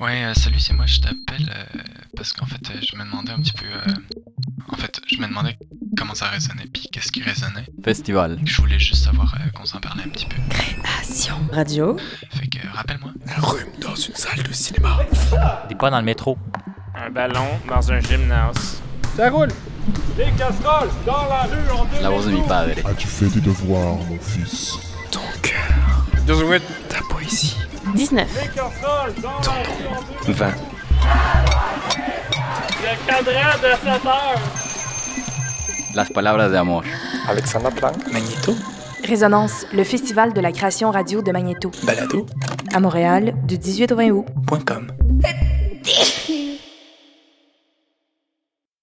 Ouais, salut, c'est moi, je t'appelle parce qu'en fait, je me demandais un petit peu. Je me demandais comment ça résonnait, puis qu'est-ce qui résonnait. Festival. Je voulais juste savoir qu'on s'en parlait un petit peu. Création. Radio. Fait que, rappelle-moi. Un rhume dans une salle de cinéma. Des pas dans le métro. Un ballon dans un gymnase. Ça roule! Les casseroles dans la rue en 2012. La voz de mi padre. As-tu fait tes devoirs, mon fils? Ton cœur. 18. Ta poésie. 19. Les casseroles dans la rue en 2012. 20. Le cadran de 7 heures. Las palabras de amor. Alexandra Planck. Magneto. Résonance, le festival de la création radio de Magnéto. Balado. À Montréal, du 18 au 20 août. .com